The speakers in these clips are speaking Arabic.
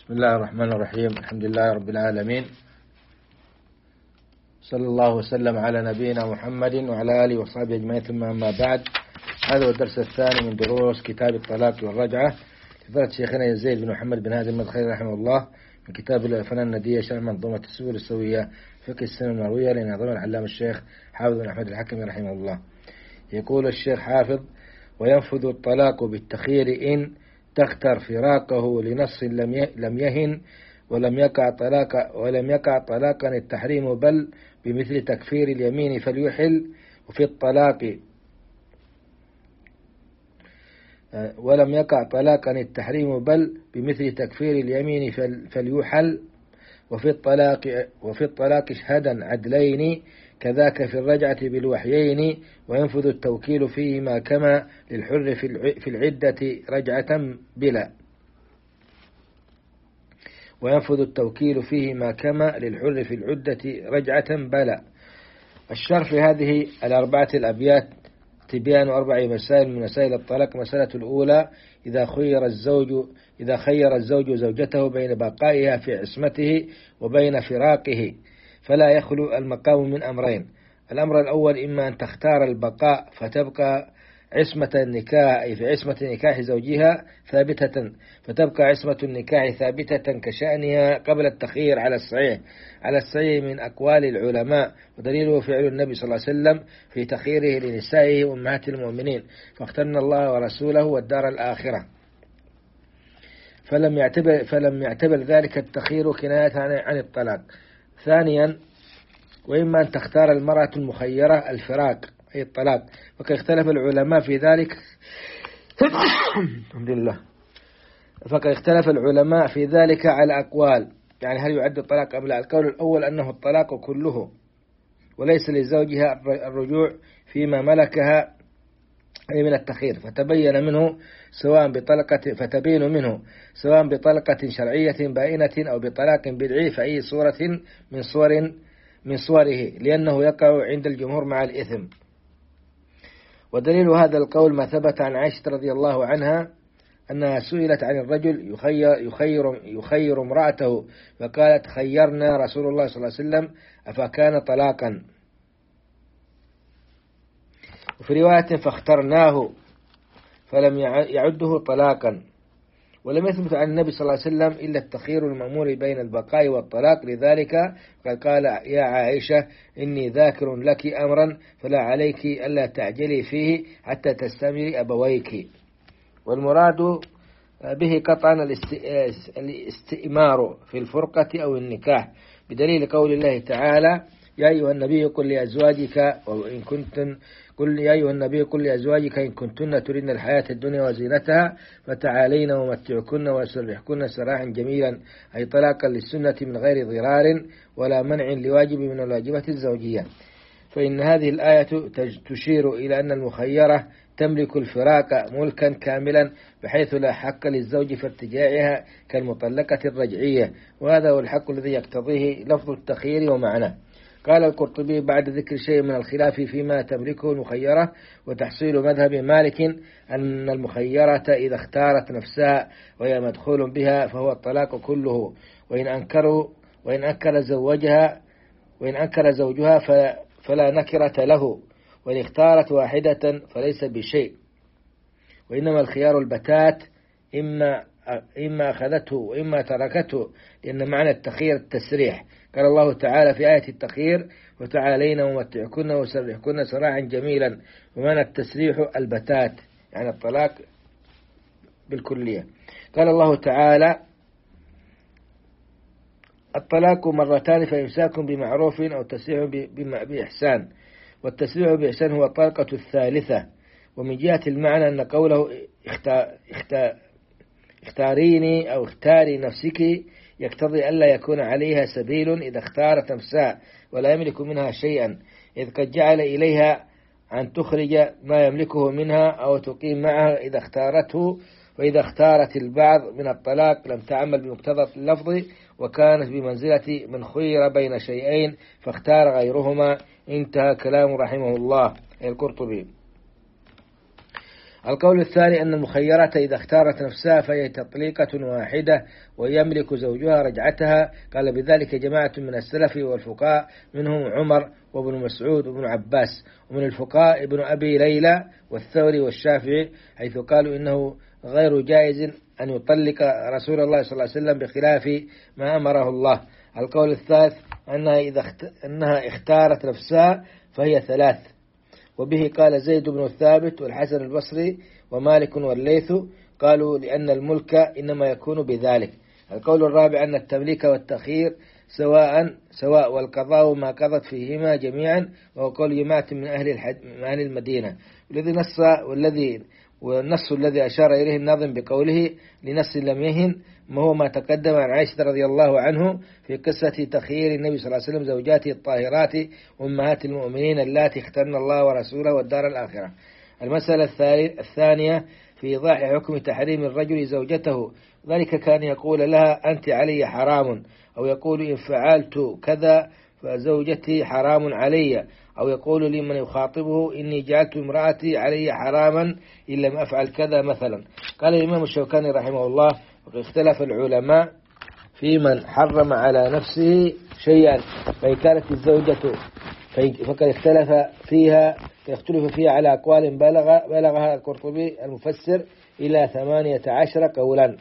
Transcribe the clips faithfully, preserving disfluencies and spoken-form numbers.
بسم الله الرحمن الرحيم. الحمد لله رب العالمين، صلى الله وسلم على نبينا محمد وعلى آله وصحبه أجمعين، ثم أما بعد. هذا هو الدرس الثاني من دروس كتاب الطلاق والرجعة لفضيلة شيخنا يزيد بن محمد بن هادي المدخلي رحمه الله، من كتاب الفنان الندية شرح منظومة السبل السوية فقه السنة المروية لنظام العلامة الشيخ حافظ بن أحمد الحكمي رحمه الله. يقول الشيخ حافظ: وينفذ الطلاق بالتخيير إن تختر فراقه لنص لم يهن ولم يقع طلاق ولم يقع طلاقا التحريم بل بمثل تكفير اليمين فليحل. وفي الطلاق ولم يقع طلاقا التحريم بل بمثل تكفير اليمين فليحل. وفي الطلاق وفي الطلاق اشهدا عدلين كذاك في الرجعة بالوحيين. وينفذ التوكيل فيهما كما للحر في العدة رجعة بلا. وينفذ التوكيل فيهما كما للحر في العدة رجعة بلا. الشرح في هذه الأربعة الأبيات تبيان أربع مسائل من مسائل الطلاق. مسألة الأولى: إذا خير الزوج إذا خير الزوج زوجته بين بقائها في عصمته وبين فراقه فلا يخلو المقام من أمرين. الأمر الأول: إما أن تختار البقاء فتبقى عصمة النكاح أي في عصمة نكاح زوجها ثابتة فتبقى عصمة النكاح ثابتة كشأنها قبل التخيير على الصحيح على الصحيح من أقوال العلماء، ودليله فعل النبي صلى الله عليه وسلم في تخييره لنسائه أمهات المؤمنين: فاخترنا الله ورسوله والدار الآخرة. فلم يعتبر فلم يعتبر ذلك التخيير كناية عن الطلاق. ثانيا: وإما أن تختار المرأة المخيرة الفراق أي الطلاق، وقد اختلف العلماء في ذلك الحمد لله فقد اختلف العلماء في ذلك على أقوال، يعني هل يعد الطلاق أم لا. القول الأول أنه الطلاق كله وليس لزوجها الرجوع فيما ملكها أي من التخيير، فتبين منه سواء بطلقة فتبين منه سواء بطلقة شرعية بائنة أو بطلاق بدعي فأي صورة من صور من صوره، لأنه يقع عند الجمهور مع الإثم. ودليل هذا القول ما ثبت عن عائشة رضي الله عنها أنها سئلت عن الرجل يخير, يخير, يخير امرأته فقالت: خيرنا رسول الله صلى الله عليه وسلم أفكان طلاقا. وفي رواية: فاخترناه فلم يعده طلاقا. ولم يثبت عن النبي صلى الله عليه وسلم إلا التخيير المأمور بين البقاء والطلاق، لذلك قد قال: يا عائشة إني ذاكر لك أمرا فلا عليك ألا تعجلي فيه حتى تستمري أبويك. والمراد به قطعا الاستئمار في الفرقة أو النكاح، بدليل قول الله تعالى: يا أيها النبي قل لأزواجك وإن كنتن قل يا أيها النبي قل لأزواجك إن كنتن تردن الحياة الدنيا وزينتها فتعالين ومتعكن وأسرحكن سراحا جميلا، أي طلاقا للسنة من غير ضرار ولا منع لواجب من الواجبات الزوجية. فإن هذه الآية تشير إلى أن المخيرة تملك الفراق ملكا كاملا بحيث لا حق للزوج في ارتجاعها كالمطلقة الرجعية، وهذا هو الحق الذي يقتضيه لفظ التخيير ومعناه. قال القرطبي بعد ذكر شيء من الخلاف فيما تملكه المخيرة وتحصيل مذهب مالك أن المخيرة إذا اختارت نفسها وهي مدخول بها فهو الطلاق كله، وإن أنكروا وإن أنكر زوجها وإن أنكر زوجها فلا نكرة له، وإن اختارت واحدة فليس بشيء، وإنما الخيار البتات إما إما أخذته وإما تركته، لأن معنى التخيير التسريح. قال الله تعالى في آية التخيير: وتعالين ومتعكن وسرحكن سراحا جميلا، ومعنى التسريح البتات يعني الطلاق بالكلية. قال الله تعالى: الطلاق مرتان فإمساك بمعروف أو تسريح بإحسان. والتسريح بإحسان هو الطلقة الثالثة. ومن جهة المعنى أن قوله اختاريني أو اختاري نفسك يقتضي ألا يكون عليها سبيل إذا اختارت نفسها ولا يملك منها شيئا، إذ قد جعل إليها أن تخرج ما يملكه منها أو تقيم معها إذا اختارته. وإذا اختارت البعض من الطلاق لم تعمل بمقتضى اللفظ وكانت بمنزلة من خير بين شيئين فاختار غيرهما. انتهى كلام رحمه الله القرطبي. القول الثاني أن المخيرة إذا اختارت نفسها فهي تطليقة واحدة ويملك زوجها رجعتها. قال بذلك جماعة من السلف والفقهاء منهم عمر وابن مسعود وابن عباس، ومن الفقهاء ابن أبي ليلى والثوري والشافعي، حيث قالوا إنه غير جائز أن يطلق رسول الله صلى الله عليه وسلم بخلاف ما أمره الله. القول الثالث أنها إذا اخت... أنها اختارت نفسها فهي ثلاث، وبه قال زيد بن الثابت والحسن البصري ومالك والليث، قالوا لأن الملك إنما يكون بذلك. القول الرابع أن التمليك والتخيير سواء سواء والقضاء ما قضت فيهما جميعا، وهو قول جماعة من أهل الحد من أهل المدينة، والذي نص والذي والنص الذي أشار إليه الناظم بقوله لنص لم يهن ما هو ما تقدم عن عائشة رضي الله عنه في قصة تخيير النبي صلى الله عليه وسلم زوجاته الطاهرات أمهات المؤمنين اللاتي اخترن الله ورسوله والدار الآخرة. المسألة الثانية في إيضاح حكم تحريم الرجل زوجته، ذلك كان يقول لها أنت علي حرام، أو يقول إن فعلت كذا فزوجتي حرام علي، أو يقول لمن يخاطبه إني جعلت امرأتي علي حراما إن لم أفعل كذا مثلا. قال الإمام الشوكاني رحمه الله وقد اختلف العلماء في من حرم على نفسه شيئا فإن كانت الزوجة فقد اختلف فيها يختلف فيها على أقوال بلغ بلغها القرطبي المفسر إلى ثمانية عشر قولا،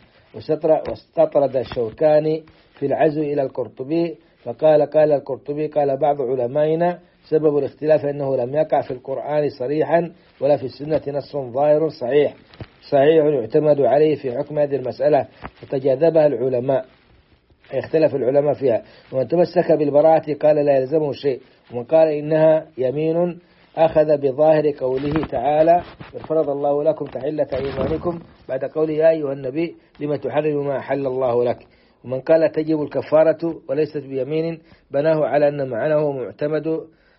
واستطرد الشوكاني في العزو إلى القرطبي فقال قال القرطبي قال بعض علمائنا سبب الاختلاف أنه لم يقع في القرآن صريحا ولا في السنة نص ظاهر صحيح صحيح يعتمد عليه في حكم هذه المسألة، فتجاذبها العلماء اختلف العلماء فيها. ومن تمسك بالبراءة قال لا يلزمه شيء، ومن قال إنها يمين أخذ بظاهر قوله تعالى فرض الله لكم تحلة إيمانكم بعد قوله يا أيها النبي لما تحرم ما أحل الله لك. ومن قال تجب الكفارة وليست بيمين بناه على أن معناه معتمد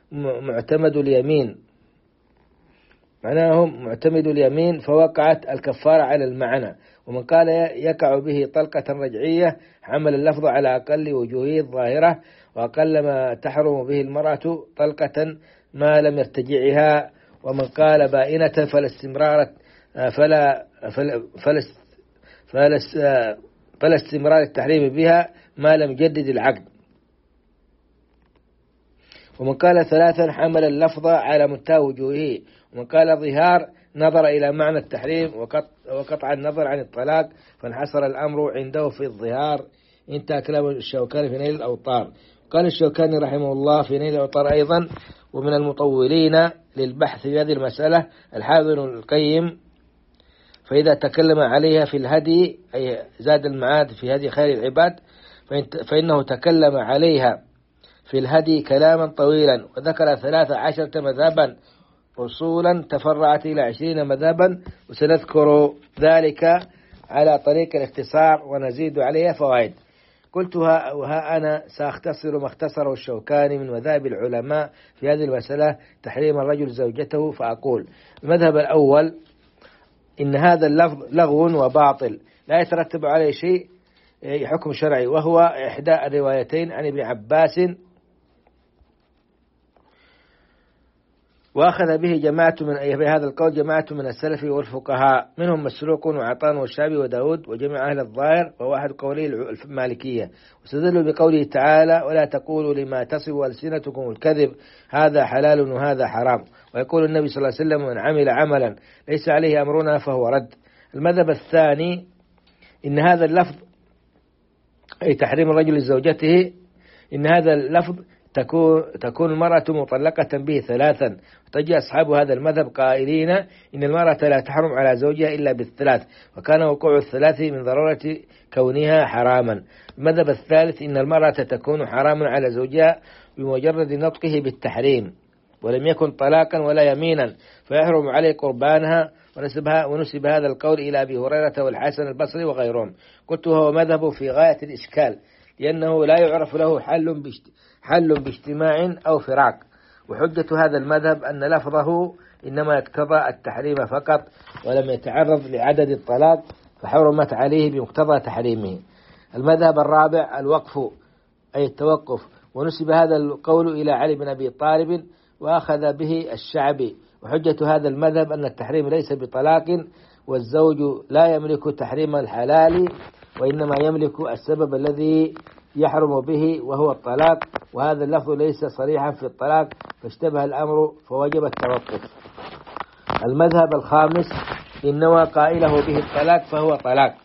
معتمد اليمين معناه معتمد اليمين فوقعت الكفارة على المعنى. ومن قال يقع به طلقة رجعية حمل اللفظ على أقل وجوهه الظاهرة وأقل ما تحرم به المرأة طلقة ما لم يرتجعها. ومن قال بائنة فلا استمرار فلا فلا فلا, فلا, فلا استمرار التحريم بها ما لم يجدد العقد. ومن قال ثلاثا حمل اللفظ على منتهى وجوهه. ومن قال ظهار نظر إلى معنى التحريم وقطع النظر عن الطلاق فانحصر الأمر عنده في الظهار. انتهى كلام الشوكاني في نيل الأوطار. قال الشوكاني رحمه الله في نيل الأوطار أيضا ومن المطولين للبحث في هذه المسألة الحافظ القيم، فإذا تكلم عليها في الهدي أي زاد المعاد في هدي خير العباد فإنه تكلم عليها في الهدي كلاما طويلا وذكر ثلاثة عشرة مذهبا أصولا تفرعت إلى عشرين مذهبا، وسنذكر ذلك على طريق الاختصار ونزيد عليها فوائد. قلت ها وها أنا سأختصر ما اختصره الشوكاني من مذاهب العلماء في هذه المسألة تحريم الرجل زوجته، فأقول المذهب الأول إن هذا اللفظ لغو وباطل لا يترتب عليه شيء حكم شرعي، وهو إحدى الروايتين عن ابن عباس وأخذ به جماعة من بهذا القول جماعة من السلف والفقهاء منهم مسروق وعطان والشعبي وداود وجميع أهل الظاهر وواحد قولي المالكية. واستدلوا بقوله تعالى ولا تقولوا لما تصف ألسنتكم الكذب هذا حلال وهذا حرام. ويقول النبي صلى الله عليه وسلم من عمل عملا ليس عليه أمرنا فهو رد. المذهب الثاني إن هذا اللفظ أي تحريم الرجل لزوجته إن هذا اللفظ تكون تكون المرأة مطلقة به ثلاثا، وتجي أصحاب هذا المذهب قائلين إن المرأة لا تحرم على زوجها إلا بالثلاث، وكان وقوع الثلاث من ضرورة كونها حراما. المذهب الثالث إن المرأة تكون حراما على زوجها بمجرد نطقه بالتحريم ولم يكن طلاقا ولا يمينا فيحرم عليه قربانها، ونسبها ونسب هذا القول إلى أبي هريرة والحسن البصري وغيرهم. قلت هو مذهب في غاية الإشكال لأنه لا يعرف له حل بشت حل باجتماع أو فراق، وحجة هذا المذهب أن لفظه إنما يقتضى التحريم فقط ولم يتعرض لعدد الطلاق فحرمت عليه بمقتضى تحريمه. المذهب الرابع الوقف أي التوقف، ونسب هذا القول إلى علي بن أبي طالب وأخذ به الشعبي وحجة هذا المذهب أن التحريم ليس بطلاق، والزوج لا يملك تحريم الحلال، وإنما يملك السبب الذي يحرم به وهو الطلاق، وهذا اللفظ ليس صريحا في الطلاق فاشتبه الأمر فوجب التوقف. المذهب الخامس إن نوى قائله به الطلاق فهو طلاق،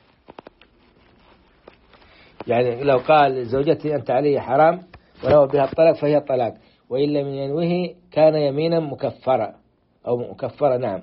يعني لو قال زوجتي أنت علي حرام ولو بها الطلاق فهي طلاق، وإن لم ينوه كان يمينا مكفرة أو مكفرة. نعم.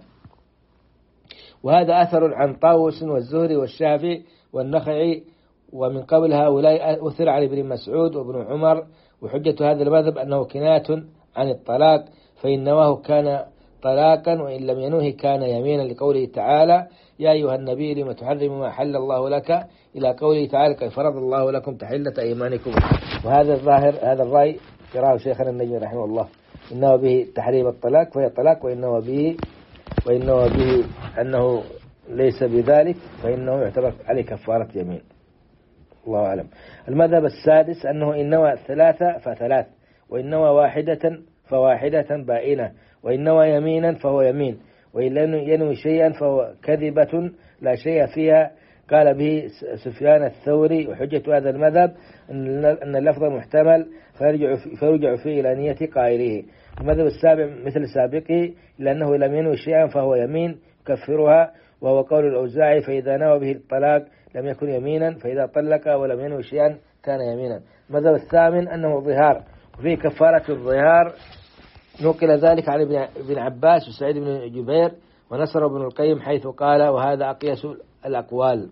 وهذا أثر عن طاووس والزهري والشافعي والنخعي، ومن قبل هؤلاء أثر عن ابن مسعود وابن عمر. وحجة هذا المذهب أنه كناية عن الطلاق، فإن نواه كان طلاقا وإن لم ينوه كان يمينا، لقوله تعالى يا أيها النبي لم تحرم ما حل الله لك، إلى قوله تعالى قد فرض الله لكم تحلة أيمانكم. وهذا الظاهر هذا الرأي قرأه شيخنا النجمي رحمه الله، إنه به تحريم الطلاق فهي طلاق، وإنه به وإنه به أنه ليس بذلك فإنه يعتبر عليه كفارة يمين. الله أعلم. المذهب السادس أنه إن نوى ثلاثة فثلاث، وإن نوى واحدة فواحدة بائنة، وإن نوى يمينا فهو يمين، وإن لم ينوي شيئا فهو كذبة لا شيء فيها. قال به سفيان الثوري. وحجة هذا المذهب أن اللفظ محتمل فيرجع, فيرجع فيه إلى نية قائله. المذهب السابع مثل سابقه لأنه لم ينوي شيئا فهو يمين يكفرها، وهو قول الأوزاعي فإذا نوى به الطلاق لم يكن يمينا، فإذا طلق ولم ينوي شيئا كان يمينا. المذهب الثامن أنه ظهار، وفيه كفارة الظهار، نقل ذلك عن ابن عباس وسعيد بن جبير ونصر ابن القيم حيث قال وهذا أقيس الأقوال.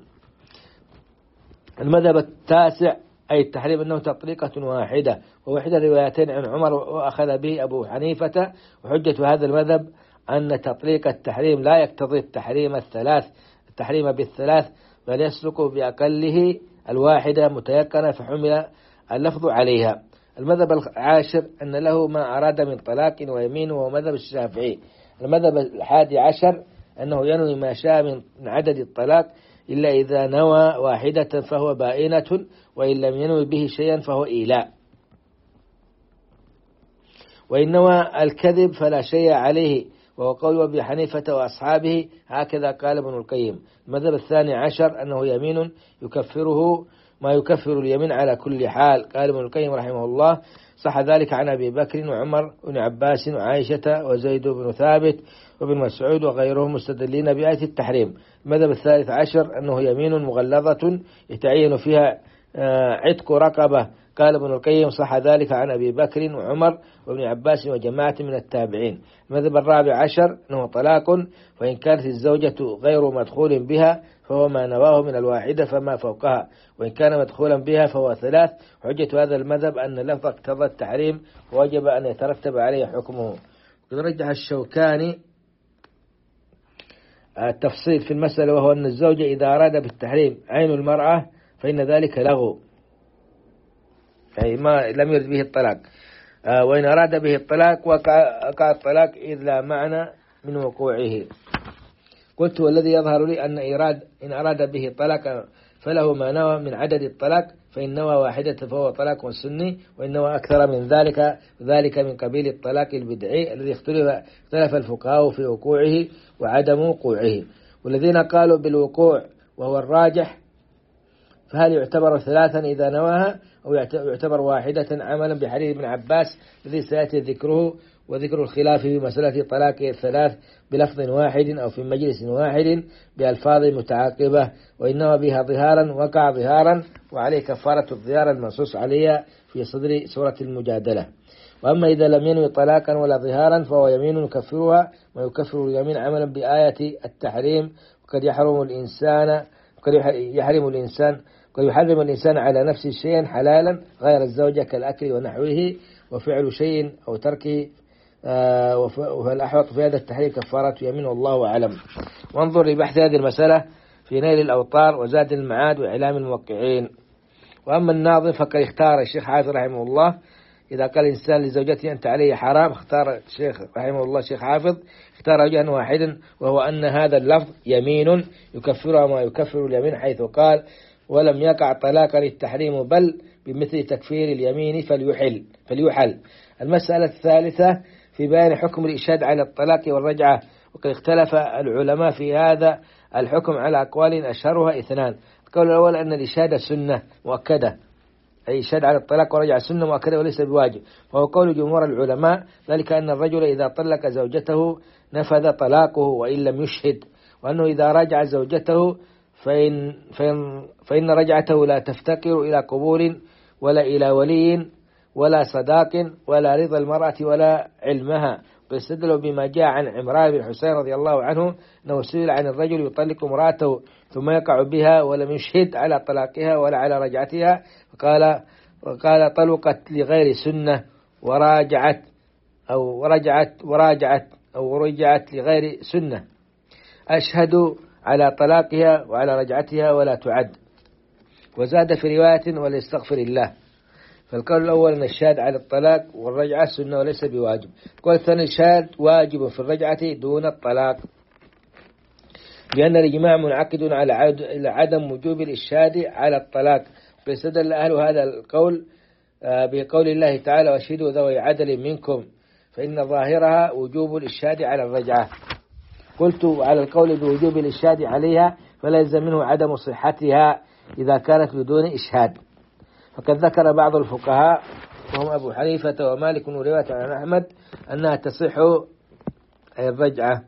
المذهب التاسع أي التحريم أنه تطليقة واحدة، ووحدة روايتين عن عمر وأخذ به أبو حنيفة. وحجة هذا المذهب أن تطليق التحريم لا يقتضي التحريم الثلاث التحريم بالثلاث، بل يسلك بأقله الواحدة متيقنة فحمل اللفظ عليها. المذهب العاشر أن له ما أراد من طلاق ويمين، وهو مذهب الشافعي. المذهب الحادي عشر أنه ينوي ما شاء من عدد الطلاق إلا إذا نوى واحدة فهو بائنة، وإن لم ينوي به شيئا فهو إيلاء. وإن نوى الكذب فلا شيء عليه، وهو قول أبي حنيفة وأصحابه، هكذا قال ابن القيم. المذهب الثاني عشر أنه يمين يكفره ما يكفر اليمين على كل حال. قال ابن القيم رحمه الله صح ذلك عن أبي بكر وعمر وابن عباس وعائشة وزيد بن ثابت وابن مسعود وغيرهم مستدلين بآية التحريم. المذهب الثالث عشر أنه يمين مغلظة يتعين فيها عتق رقبة. قال ابن القيم صح ذلك عن أبي بكر وعمر وابن عباس وجماعة من التابعين. المذهب الرابع عشر أنه طلاق، وإن كانت الزوجة غير مدخول بها فهو ما نواه من الواحدة فما فوقها، وإن كان مدخولا بها فهو ثلاث. حجة هذا المذهب أن اللفظ اقتضى التحريم ووجب أن يترتب عليه حكمه. قد رجح الشوكاني التفصيل في المسألة، وهو أن الزوجة إذا أراد بالتحريم عين المرأة فإن ذلك لغو، أي ما لم يرد به الطلاق، وإن أراد به الطلاق وقع الطلاق إذ لا معنى من وقوعه. قلت والذي يظهر لي أن إراد إن أراد به الطلاق فله ما نوى من عدد الطلاق، فإن نوى واحدة فهو طلاق سني، وإن نوى أكثر من ذلك ذلك من قبيل الطلاق البدعي الذي اختلف اختلف الفقهاء في وقوعه وعدم وقوعه. والذين قالوا بالوقوع وهو الراجح فهل يعتبر ثلاثا إذا نواها أو يعتبر واحدة عملا بحديث ابن عباس الذي سيأتي ذكره، وذكر الخلاف في مسألة طلاق الثلاث بلفظ واحد أو في مجلس واحد بألفاظ متعاقبة، وإنما بها ظهارا وقع ظهارا وعليه كفارة الظهار المنصوص عليها في صدر سورة المجادلة. وأما إذا لم ينوي طلاقا ولا ظهارا فهو يمين يكفرها ويكفر اليمين عملا بآية التحريم. وقد يحرم الإنسان قد يحرم الإنسان قد يحرم الإنسان على نفسه شيئا حلالا غير الزوجة كالأكل ونحوه، وفعل شيء أو تركه، فالأحوط في هذا التحريم كفارة يمين، والله أعلم. وانظر لبحث هذه المسألة في نيل الأوطار وزاد المعاد وإعلام الموقعين. وأما الناظم فقد اختار الشيخ حافظ رحمه الله إذا قال الإنسان لزوجته أنت علي حرام، اختار الشيخ رحمه الله الشيخ حافظ اختار وجها واحدا، وهو أن هذا اللفظ يمين يكفرها ما يكفر اليمين، حيث قال ولم يقع طلاقا التحريم بل بمثل تكفير اليمين فليحل فليحل. المسألة الثالثة في بيان حكم الإشهاد على الطلاق والرجعة، وقد اختلف العلماء في هذا الحكم على أقوال أشهرها اثنان. القول الأول أن الإشهاد سنة مؤكدة، أي إشهاد على الطلاق والرجعة سنة مؤكدة وليس بواجب، وهو قول جمهور العلماء، ذلك أن الرجل إذا طلق زوجته نفذ طلاقه وإن لم يشهد، وأنه إذا رجع زوجته فإن, فإن, فإن رجعته لا تفتقر إلى قبول ولا إلى ولي ولا صداق ولا رضا المرأة ولا علمها. ويستدل بما جاء عن عمران بن حسين رضي الله عنه أنه سئل عن الرجل يطلق امرأته ثم يقع بها ولم يشهد على طلاقها ولا على رجعتها، فقال وقال طلقت لغير سنة وراجعت أو رجعت وراجعت أو رجعت لغير سنة، أشهد على طلاقها وعلى رجعتها ولا تعد. وزاد في رواية وليستغفر الله. فالقول الأول أن الشهاد على الطلاق والرجعة سنة وليس بواجب. القول الثاني الشهاد واجب في الرجعة دون الطلاق، لأن الإجماع منعقد على عدم وجوب الإشهاد على الطلاق. فاستدل أهل هذا القول بقول الله تعالى واشهدوا ذوي عدل منكم، فإن ظاهرها وجوب الإشهاد على الرجعة. قلت على القول بوجوب الإشهاد عليها فلا يلزم منه عدم صحتها إذا كانت بدون إشهاد. فقد ذكر بعض الفقهاء وهم أبو حنيفة ومالك ورواية عن أحمد أنها تصح الرجعة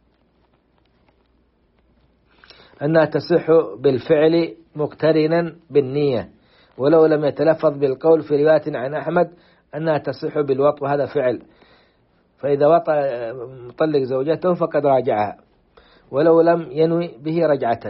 أنها تصح بالفعل مقترنا بالنية، ولو لم يتلفظ بالقول في رواية عن أحمد أنها تصح بالوطء، وهذا فعل، فإذا وطأ مطلق زوجته فقد راجعها ولو لم ينوي به رجعة.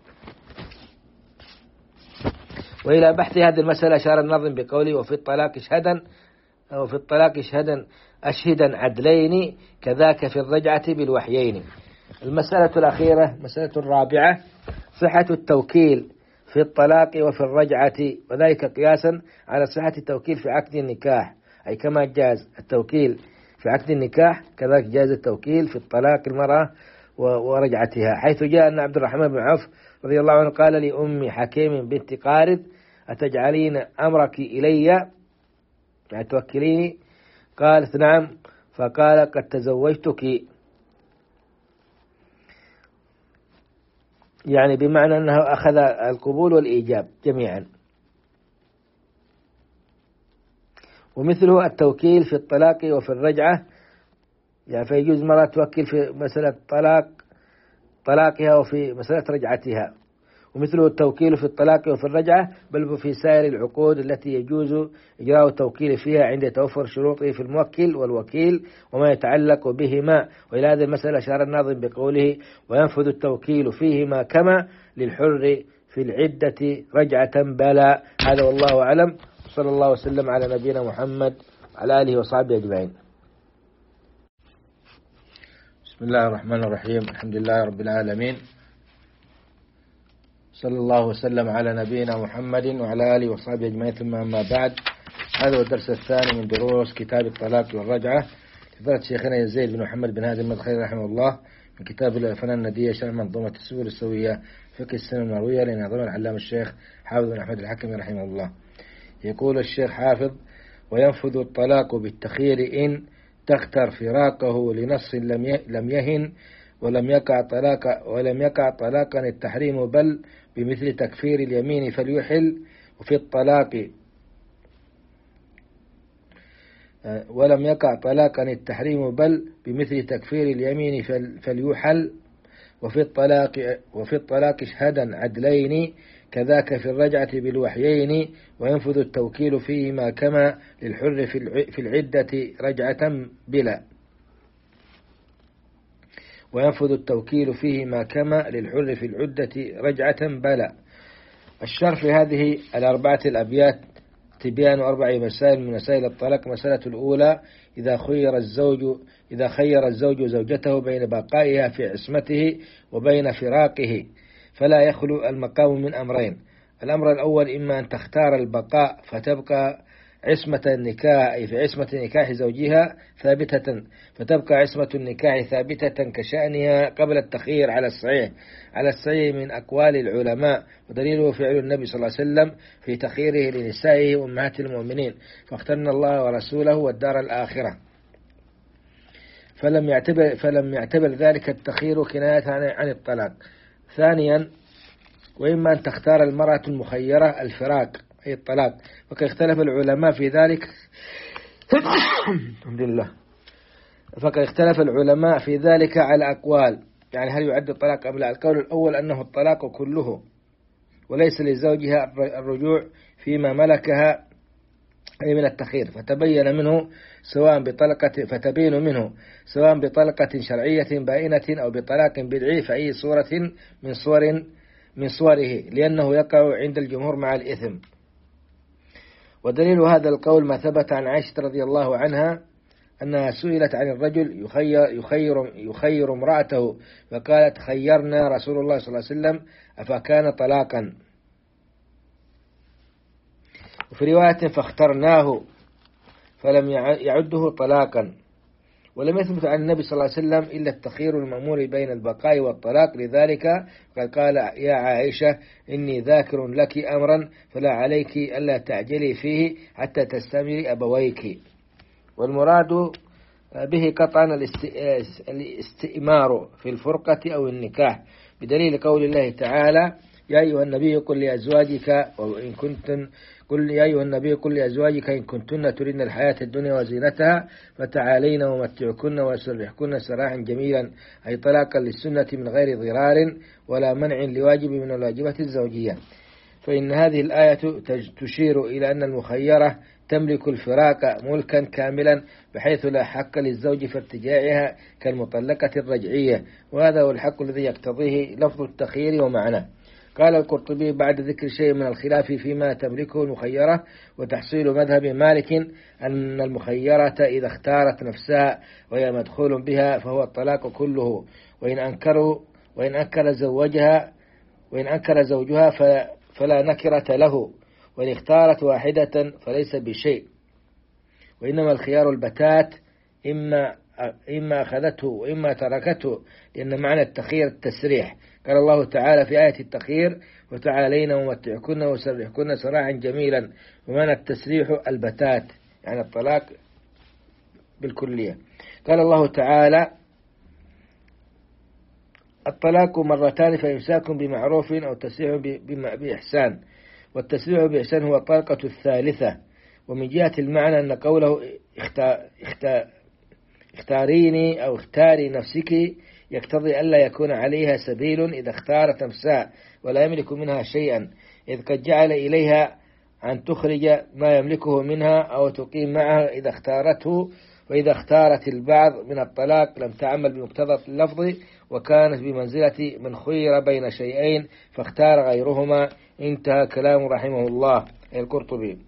وإلى بحث هذه المسألة أشار الناظم بقوله وفي الطلاق اشهدا وفي الطلاق اشهدا أشهدا عدلين كذاك في الرجعة بالوحيين. المسألة الأخيرة مسألة الرابعة صحة التوكيل في الطلاق وفي الرجعة، وذلك قياسا على صحة التوكيل في عقد النكاح، أي كما جاز التوكيل في عقد النكاح كذلك جاز التوكيل في الطلاق المرأة ورجعتها، حيث جاء أن عبد الرحمن بن عوف رضي الله عنه قال لأم حكيم بنت قارد أتجعلين أمرك إلي يعني توكليني؟ قالت نعم، فقال قد تزوجتك، يعني بمعنى أنه أخذ القبول والإيجاب جميعا. ومثله التوكيل في الطلاق وفي الرجعة، يعني فيجوز مرة توكل في مسألة طلاق طلاقها وفي مسألة رجعتها. ومثله التوكيل في الطلاق وفي الرجعة، بل في سائر العقود التي يجوز إجراء التوكيل فيها عند توفر شروطه في الموكل والوكيل وما يتعلق بهما. وإلى هذه المسألة أشار الناظم بقوله وينفذ التوكيل فيهما كما للحر في العدة رجعة بلا. هذا والله أعلم، صلى الله وسلم على نبينا محمد وعلى آله وصحبه أجمعين. بسم الله الرحمن الرحيم، الحمد لله رب العالمين، صلى الله وسلم على نبينا محمد وعلى آله وصحبه أجمعين، ثم أما بعد. هذا هو الدرس الثاني من دروس كتاب الطلاق والرجعة لفضيلة شيخنا يزيد بن محمد بن هادي المدخلي رحمه الله، من كتاب الفنان الندية شرح منظومة السبل السوية فقه السنة المروية لناظم العلامة الشيخ حافظ بن أحمد الحكمي رحمه الله. يقول الشيخ حافظ وينفذ الطلاق بالتخيير إن تختر فراقه لنص لم يهن ولم يقع طلاق ولم يقع طلاقا التحريم بل بمثل تكفير اليمين فليحل. وفي الطلاق ولم يقع طلاقا التحريم بل بمثل تكفير اليمين فليحل. وفي الطلاق وفي الطلاق اشهدا عدلين كذاك في الرجعة بالوحيين. وينفذ التوكيل فيهما كما للحر في العدة رجعة بلا. وينفذ التوكيل فيهما كما للحر في العدة رجعة بلا. الشرح في هذه الأربعة الأبيات تبيان أربع مسائل من مسائل الطلاق. مسألة الأولى إذا خير الزوج إذا خير الزوج زوجته بين بقائها في عصمته وبين فراقه فلا يخلو المقام من أمرين. الأمر الأول إما أن تختار البقاء فتبقى عصمة النكاح أي في عصمة نكاح زوجها ثابتة فتبقى عصمة النكاح ثابتة كشأنها قبل التخيير على الصحيح على الصحيح من أقوال العلماء، ودليله فعل النبي صلى الله عليه وسلم في تخييره لنسائه أمهات المؤمنين فاخترنا الله ورسوله والدار الآخرة. فلم يعتبر, فلم يعتبر ذلك التخيير كناية عن الطلاق. ثانيا وإما أن تختار المرأة المخيرة الفراق أي الطلاق، وقد اختلف العلماء في ذلك الحمد لله فقد اختلف العلماء في ذلك على أقوال، يعني هل يعد الطلاق أم لا. القول الأول أنه الطلاق كله وليس لزوجها الرجوع فيما ملكها أي من التخيير، فتبين منه سواء بطلقة فتبين منه سواء بطلقة شرعية بائنة أو بطلاق بدعي في أي صورة من صور من صوره، لأنه يقع عند الجمهور مع الإثم. ودليل هذا القول ما ثبت عن عائشة رضي الله عنها أنها سئلت عن الرجل يخير, يخير, يخير امرأته فقالت خيرنا رسول الله صلى الله عليه وسلم أفكان طلاقا، وفي رواية فاخترناه فلم يعده طلاقا. ولم يثبت عن النبي صلى الله عليه وسلم إلا التخيير المأمور بين البقاء والطلاق، لذلك قد قال يا عائشة إني ذاكر لك أمرا فلا عليك ألا تعجلي فيه حتى تستمري أبويك. والمراد به قطعا الاستئمار في الفرقة أو النكاح، بدليل قول الله تعالى يا أيها النبي قل لأزواجك وإن كنتن قل يا أيها النبي قل لأزواجك إن كنتن تريدن الحياة الدنيا وزينتها فتعالين ومتعكن وأسرحكن سراحا جميلا، أي طلاقا للسنة من غير ضرار ولا منع لواجب من الواجبات الزوجية. فإن هذه الآية تشير إلى أن المخيرة تملك الفراق ملكا كاملا بحيث لا حق للزوج في ارتجاعها كالمطلقة الرجعية، وهذا هو الحق الذي يقتضيه لفظ التخيير ومعناه. قال القرطبي بعد ذكر شيء من الخلاف فيما تملكه المخيرة وتحصيل مذهب مالك أن المخيرة إذا اختارت نفسها وهي مدخول بها فهو الطلاق كله، وإن أنكروا وإن أنكر زوجها وإن أنكر زوجها فلا نكرة له، وإن اختارت واحدة فليس بشيء، وإنما الخيار البتات إما إما أخذته وإما تركته، لأن معنى التخيير التسريح. قال الله تعالى في آية التخيير وتعالين ومتعكن وسرحكن سراحا جميلا، ومعنى التسريح البتات يعني الطلاق بالكلية. قال الله تعالى الطلاق مرتان فإمساك بمعروف أو تسريح بإحسان، والتسريح بإحسان هو الطلقة الثالثة. ومن جهة المعنى أن قوله اختاريني أو اختاري نفسك يقتضي ألا يكون عليها سبيل إذا اختارت نفسها ولا يملك منها شيئا، إذ قد جعل إليها أن تخرج ما يملكه منها أو تقيم معها إذا اختارته، وإذا اختارت البعض من الطلاق لم تعمل بمقتضى اللفظ وكانت بمنزلة من خير بين شيئين فاختار غيرهما. انتهى كلام رحمه الله القرطبي.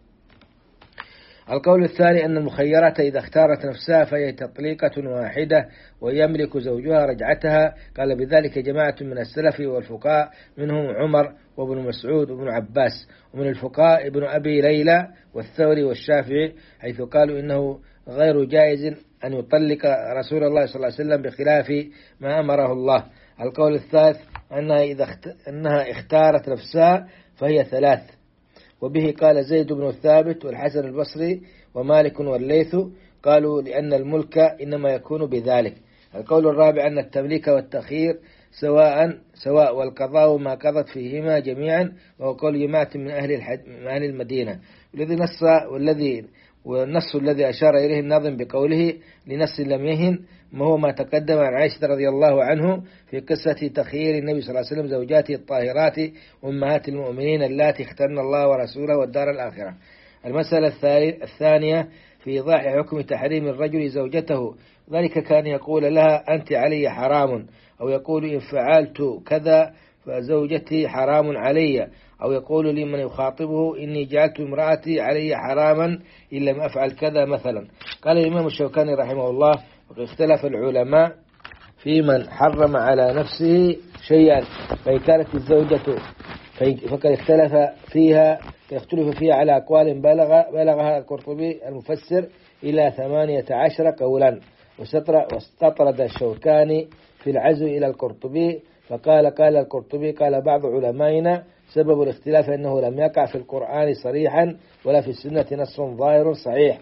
القول الثاني أن المخيرة إذا اختارت نفسها فهي تطليقة واحدة ويملك زوجها رجعتها، قال بذلك جماعة من السلف والفقهاء منهم عمر وابن مسعود وابن عباس، ومن الفقهاء ابن أبي ليلى والثوري والشافعي، حيث قالوا إنه غير جائز أن يطلق رسول الله صلى الله عليه وسلم بخلاف ما أمره الله. القول الثالث أنها إذا أنها اختارت نفسها فهي ثلاث، وبه قال زيد بن الثابت والحسن البصري ومالك والليث، قالوا لأن الملك إنما يكون بذلك. القول الرابع أن التمليك والتخيير سواء سواء والقضاء ما قضت فيهما جميعا، وهو قول جماعة من أهل الحد من أهل المدينة، والذي نص والذي والنص الذي أشار إليه الناظم بقوله لنص لم يهن ما هو ما تقدم عن عائشة رضي الله عنه في قصة تخيير النبي صلى الله عليه وسلم زوجاته الطاهرات أمهات المؤمنين اللاتي اخترن الله ورسوله والدار الآخرة. المسألة الثانية في إيضاح حكم تحريم الرجل زوجته، ذلك كان يقول لها أنت علي حرام، أو يقول إن فعلت كذا فزوجتي حرام علي، أو يقول لمن يخاطبه إني جعلت امرأتي علي حراما إن لم أفعل كذا مثلا. قال الإمام الشوكاني رحمه الله وقد اختلف العلماء في من حرم على نفسه شيئا فإن كانت الزوجة فقد اختلف فيها يختلف فيها على أقوال بلغ بلغها القرطبي المفسر إلى ثمانية عشر قولا، واستطرد الشوكاني في العزو إلى القرطبي فقال قال القرطبي قال بعض علمائنا سبب الاختلاف أنه لم يقع في القرآن صريحا ولا في السنة نص ظاهر صحيح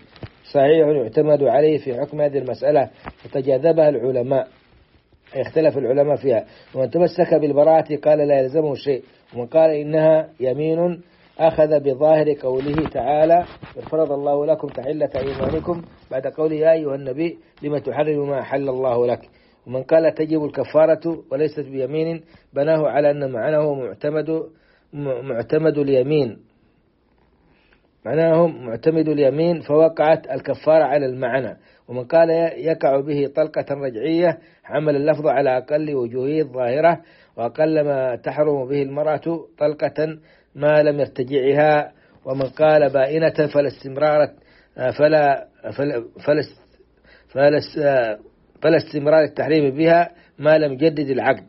صحيح يعتمد عليه في حكم هذه المسألة، فتجاذبها العلماء، اختلف العلماء فيها. ومن تمسك بالبراءة قال لا يلزمه شيء، ومن قال إنها يمين أخذ بظاهر قوله تعالى فرض الله لكم تحلة أيمانكم بعد قوله يا أيها النبي لما تحرم ما أحل الله لك. ومن قال تجب الكفارة وليست بيمين بناه على أن معناه معتمد معتمد اليمين معناه معتمد اليمين فوقعت الكفارة على المعنى. ومن قال يقع به طلقة رجعية حمل اللفظ على أقل وجوهه الظاهرة وأقل ما تحرم به المرأة طلقة ما لم يرتجعها. ومن قال بائنة فلا استمرار فلا فلا فلا, فلا, فلا استمرار التحريم بها ما لم يجدد العقد.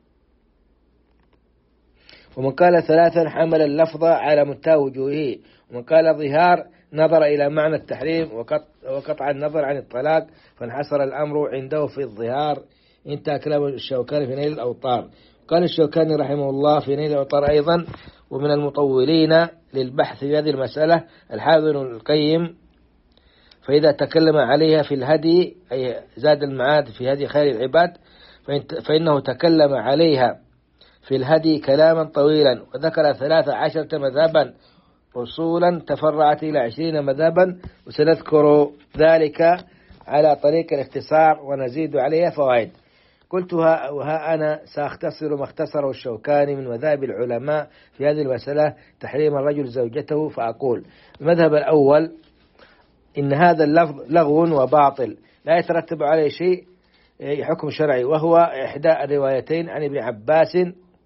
ومن قال ثلاثا حمل اللفظ على منتهى وجوهه. ومن قال ظهار نظر إلى معنى التحريم وقطع النظر عن الطلاق فانحصر الأمر عنده في الظهار. انتهى كلام الشوكاني في نيل الأوطار. قال الشوكاني رحمه الله في نيل الأوطار أيضا ومن المطولين للبحث في هذه المسألة الحافظ ابن القيم، فإذا تكلم عليها في الهدي أي زاد المعاد في هدي خير العباد فإنه تكلم عليها في الهدي كلاما طويلا وذكر ثلاث عشرة مذهبا أصولا تفرعت إلى عشرين مذهبا، وسنذكر ذلك على طريق الاختصار ونزيد عليها فوائد. قلتها وها أنا سأختصر ما اختصره الشوكاني من مذاهب العلماء في هذه المسألة تحريم الرجل زوجته. فأقول المذهب الأول إن هذا اللفظ لغو وباطل لا يترتب عليه شيء حكم شرعي، وهو إحدى الروايتين عن ابن عباس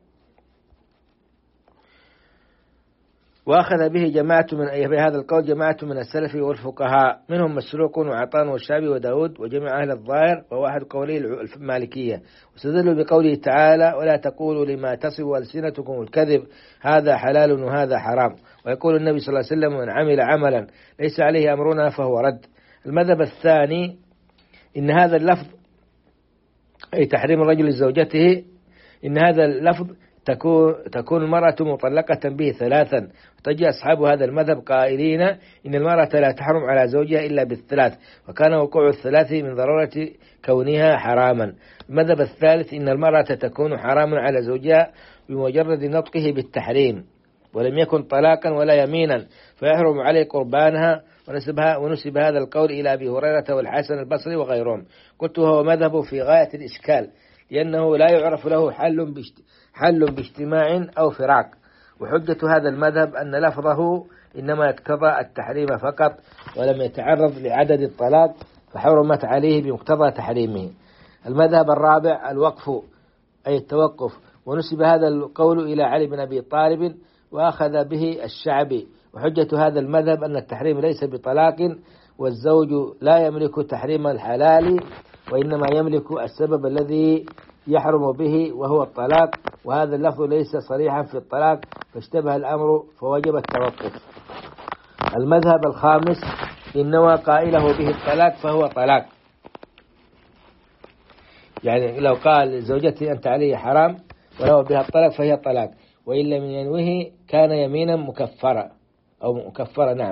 وأخذ به جماعة من بهذا القول جماعة من السلف والفقهاء منهم مسروق وعطان والشعبي وداود وجميع أهل الظاهر وواحد قوله المالكية. واستدلوا بقوله تعالى ولا تقولوا لما تصف ألسنتكم الكذب هذا حلال وهذا حرام. ويقول النبي صلى الله عليه وسلم من عمل عملا ليس عليه أمرنا فهو رد. المذهب الثاني إن هذا اللفظ أي تحريم الرجل لزوجته إن هذا اللفظ تكون تكون المرأة مطلقة به ثلاثا. وتجي أصحاب هذا المذهب قائلين إن المرأة لا تحرم على زوجها إلا بالثلاث، وكان وقوع الثلاث من ضرورة كونها حراما. المذهب الثالث إن المرأة تكون حراما على زوجها بمجرد نطقه بالتحريم ولم يكن طلاقا ولا يمينا فيحرم عليه قربانها. ونسبها ونسب هذا القول إلى أبي هريرة والحسن البصري وغيرهم. قلت هو مذهب في غاية الإشكال لأنه لا يعرف له حل حل باجتماع أو فراق. وحجة هذا المذهب أن لفظه إنما يقتضى التحريم فقط ولم يتعرض لعدد الطلاق فحرمت عليه بمقتضى تحريمه. المذهب الرابع الوقف أي التوقف، ونسب هذا القول إلى علي بن أبي طالب وأخذ به الشعبي. وحجة هذا المذهب أن التحريم ليس بطلاق والزوج لا يملك تحريم الحلال وإنما يملك السبب الذي يحرم به وهو الطلاق، وهذا اللفظ ليس صريحا في الطلاق فاشتبه الأمر فوجب التوقف. المذهب الخامس إن نوى قائله به الطلاق فهو طلاق، يعني لو قال زوجتي أنت علي حرام ولو بها الطلاق فهي طلاق، وإن لم ينوه كان يمينا مكفرة أو مكفرة. نعم.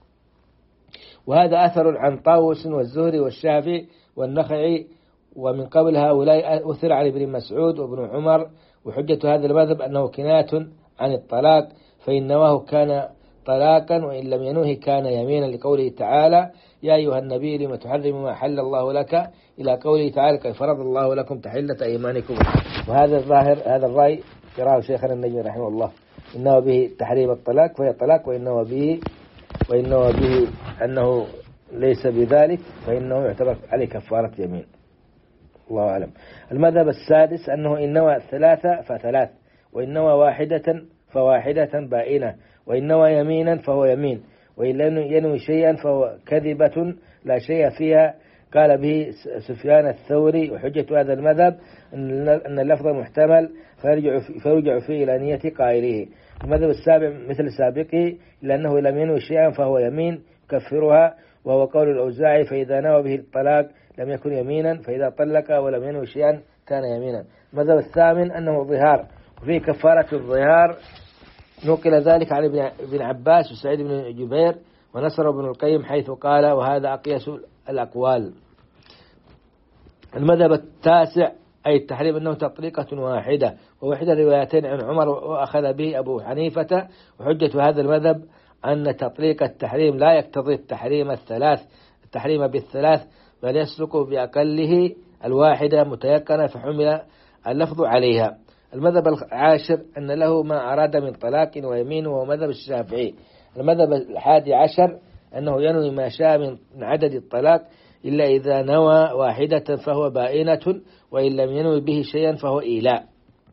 وهذا أثر عن طاووس والزهري والشافعي والنخعي، ومن قبل هؤلاء أثر على ابن مسعود وابن عمر. وحجة هذا المذهب أنه كناية عن الطلاق فإن نواه كان طلاقا وإن لم ينوه كان يمينا لقوله تعالى يا أيها النبي لما تحرم ما حل الله لك إلى قوله تعالى كيف فرض الله لكم تحلة أيمانكم. وهذا الظاهر هذا الرأي قرأه شيخنا النجمي رحمه الله إنه به تحريم الطلاق فهي طلاق، وإنه به وإنه به أنه ليس بذلك فإنه يعتبر عليه كفارة يمين. الله أعلم. المذهب السادس أنه إن نوى ثلاثة فثلاث، وإن نوى واحدة فواحدة بائنة، وإن نوى يمينا فهو يمين، وإن لم ينوي شيئا فهو كذبة لا شيء فيها. قال به سفيان الثوري. وحجة هذا المذهب أن اللفظ محتمل فيرجع, فيرجع فيه إلى نية قائله. المذهب السابع مثل سابقه لأنه لم ينوي شيئا فهو يمين كفرها، وهو قول الأوزاعي فإذا نوى به الطلاق لم يكن يمينا فإذا طلق ولم ينوي شيئا كان يمينا. المذهب الثامن أنه ظهار وفيه كفارة الظهار، نقل ذلك عن ابن عباس وسعيد بن جبير ونصر ابن القيم حيث قال وهذا أقيس الأقوال. المذهب التاسع أي التحريم أنه تطليقة واحدة، ووحدة روايتين عن عمر وأخذ به أبو حنيفة. وحجة هذا المذهب أن تطليق التحريم لا يقتضي التحريم الثلاث التحريم بالثلاث، بل يسلك بأقله الواحدة متيقنة فحمل اللفظ عليها. المذهب العاشر أن له ما أراد من طلاق ويمين، وهو مذهب الشافعي. المذهب الحادي عشر أنه ينوي ما شاء من عدد الطلاق إلا إذا نوى واحدة فهو بائنة، وإن لم ينوي به شيئا فهو إيلاء.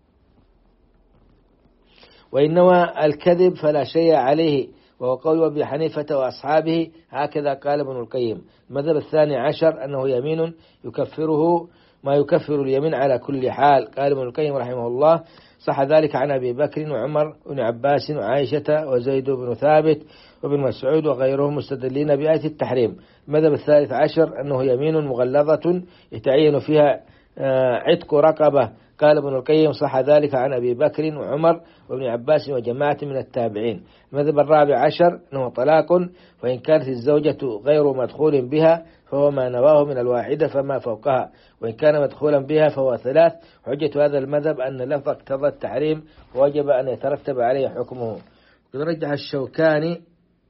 وإن نوى الكذب فلا شيء عليه، وهو قول أبي حنيفة وأصحابه، هكذا قال ابن القيم. المذهب الثاني عشر أنه يمين يكفره ما يكفر اليمين على كل حال، قال ابن القيم رحمه الله صح ذلك عن أبي بكر وعمر وابن عباس وعائشة وزيد بن ثابت وابن مسعود وغيرهم مستدلين بآية التحريم. المذهب الثالث عشر أنه يمين مغلظة يتعين فيها عتق رقبة، قال ابن القيم صح ذلك عن أبي بكر وعمر وابن عباس وجماعة من التابعين. المذهب الرابع عشر أنه طلاق، وإن كانت الزوجة غير مدخول بها فهو ما نواه من الواحدة فما فوقها، وإن كان مدخولا بها فهو ثلاث. حجة هذا المذهب أن اللفظ اقتضى التحريم ووجب أن يترتب عليه حكمه. وقد رجح الشوكاني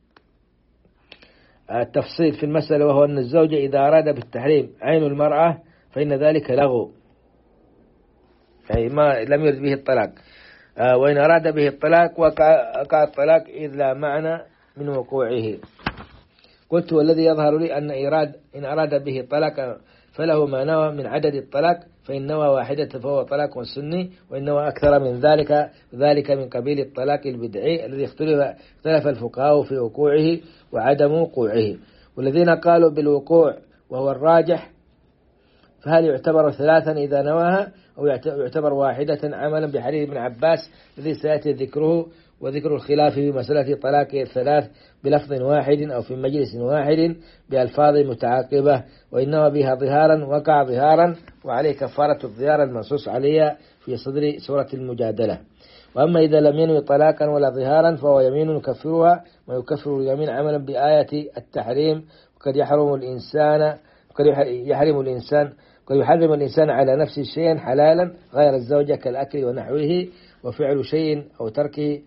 التفصيل في المسألة، وهو أن الزوجة إذا أراد بالتحريم عين المرأة فإن ذلك لغو، أي ما لم يرد به الطلاق، وإن أراد به الطلاق وقع الطلاق إذ لا معنى من وقوعه. قلت والذي يظهر لي أن إراد إن أراد به الطلاق فله ما نوى من عدد الطلاق، فإن نوى واحدة فهو طلاق سني، وإن نوى أكثر من ذلك ذلك من قبيل الطلاق البدعي الذي اختلف اختلف الفقهاء في وقوعه وعدم وقوعه. والذين قالوا بالوقوع وهو الراجح فهل يعتبر ثلاثا إذا نواها أو يعتبر واحدة عملا بحديث ابن عباس الذي سيأتي ذكره، وذكر الخلاف في مسألة طلاق الثلاث بلفظ واحد أو في مجلس واحد بألفاظ متعاقبة، وإنما بها ظهارا وقع ظهارا وعليه كفارة الظهار المنصوص عليها في صدر سورة المجادلة. وأما إذا لم ينوي طلاقا ولا ظهارا فهو يمين يكفرها ويكفر اليمين عملا بآية التحريم. وقد يحرم الإنسان وقد يحرم الإنسان قد يحرم الإنسان على نفسه شيئا حلالا غير الزوجة كالأكل ونحوه، وفعل شيء أو تركه،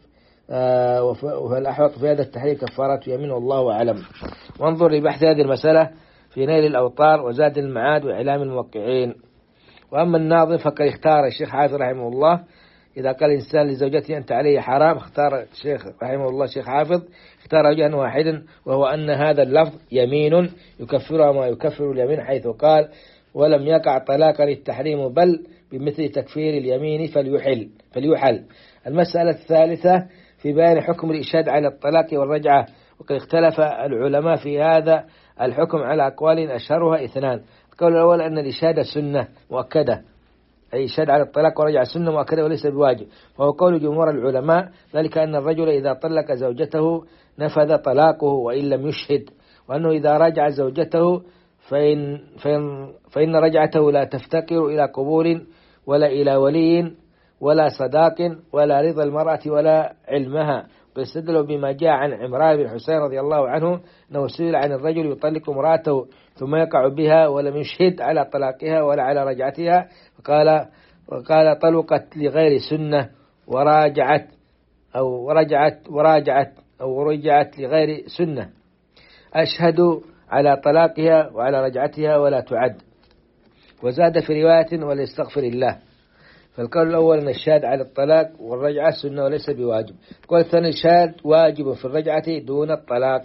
فالأحوط في هذا التحريم كفارة يمين والله أعلم. وانظر لبحث هذه المسألة في نيل الأوطار وزاد المعاد وإعلام الموقعين. وأما الناظم فقد اختار الشيخ حافظ رحمه الله إذا قال الإنسان لزوجته أنت عليه حرام، اختار الشيخ رحمه الله الشيخ حافظ اختار وجها واحدا، وهو أن هذا اللفظ يمين يكفرها ما يكفر اليمين، حيث قال ولم يقع طلاقا التحريم بل بمثل تكفير اليمين فليحل فليحل. المسألة الثالثة في بيان حكم الإشهاد على الطلاق والرجعة، وقد اختلف العلماء في هذا الحكم على أقوال أشهرها اثنان. القول الأول أن الإشهاد سنة مؤكدة، أي إشهاد على الطلاق والرجعة سنة مؤكدة وليس بواجب، وهو قول جمهور العلماء، ذلك أن الرجل إذا طلق زوجته نفذ طلاقه وإن لم يشهد، وأنه إذا رجع زوجته فإن, فإن, فإن رجعته لا تفتقر إلى قبول ولا إلى ولي ولا صداق ولا رضا المرأة ولا علمها. ويستدلوا بما جاء عن عمران بن حسين رضي الله عنه أنه سئل عن الرجل يطلق امرأته ثم يقع بها ولم يشهد على طلاقها ولا على رجعتها، فقال وقال طلقت لغير سنة وراجعت أو رجعت وراجعت أو رجعت لغير سنة، أشهد على طلاقها وعلى رجعتها ولا تعد. وزاد في رواية وليستغفر الله. فالقول الأول أن الشهاد على الطلاق والرجعة سنة وليس بواجب. القول الثاني الشهاد واجب في الرجعة دون الطلاق،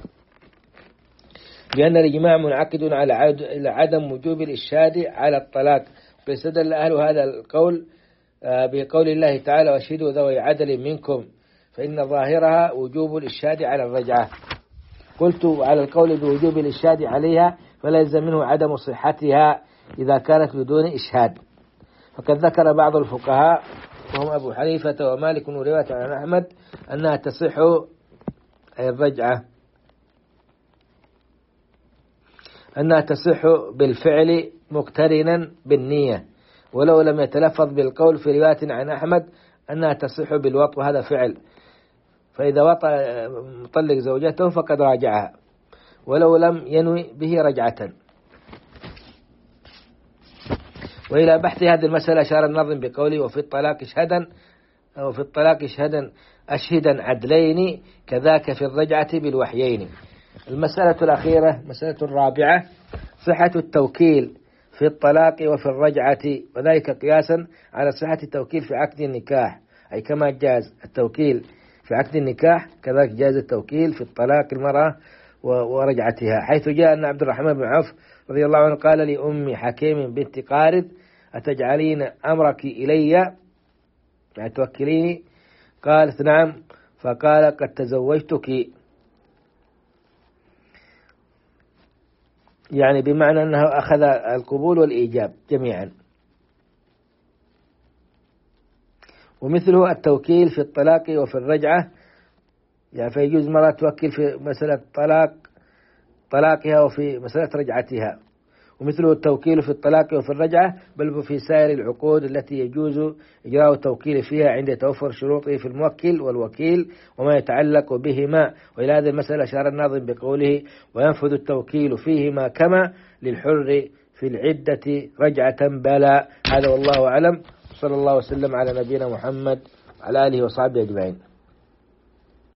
لأن الإجماع منعقد على عدم وجوب الإشهاد على الطلاق. فاستدل أهل هذا القول بقول الله تعالى واشهدوا ذوي عدل منكم، فإن ظاهرها وجوب الإشهاد على الرجعة. قلت على القول بوجوب الإشهاد عليها فلا يلزم منه عدم صحتها إذا كانت بدون إشهاد. فقد ذكر بعض الفقهاء وهم أبو حنيفة ومالك ورواية عن أحمد أنها تصح الرجعة أنها تصح بالفعل مقترنا بالنية، ولو لم يتلفظ بالقول في رواية عن أحمد أنها تصح بالوطء، وهذا فعل. فإذا وطأ مطلق زوجته فقد راجعها. ولو لم ينوي به رجعة. وإلى بحث هذه المسألة أشار الناظم بقوله وفي الطلاق اشهدا أو في الطلاق اشهدا أشهدا عدلين كذاك في الرجعة بالوحيين. المسألة الأخيرة مسألة الرابعة صحة التوكيل في الطلاق وفي الرجعة، وذلك قياسا على صحة التوكيل في عقد النكاح، أي كما جاز التوكيل في عقد النكاح كذلك جاز التوكيل في الطلاق المرأة ورجعتها، حيث جاء أن عبد الرحمن بن عوف رضي الله عنه قال لأم حكيم بنت قارد أتجعلين أمرك إلي يعني توكليني؟ قالت نعم، فقال قد تزوجتك، يعني بمعنى أنه أخذ القبول والإيجاب جميعا. ومثله التوكيل في الطلاق وفي الرجعة، يعني فيجوز مرة توكل في مسألة طلاق طلاقها وفي مسألة رجعتها. ومثله التوكيل في الطلاق وفي الرجعة، بل في سائر العقود التي يجوز إجراء التوكيل فيها عند توفر شروطه في الموكل والوكيل وما يتعلق بهما. وإلى هذه المسألة أشار الناظم بقوله وينفذ التوكيل فيهما كما للحر في العدة رجعة بلا. هذا والله أعلم، صلى الله وسلم على نبينا محمد وعلى آله وصحبه أجمعين.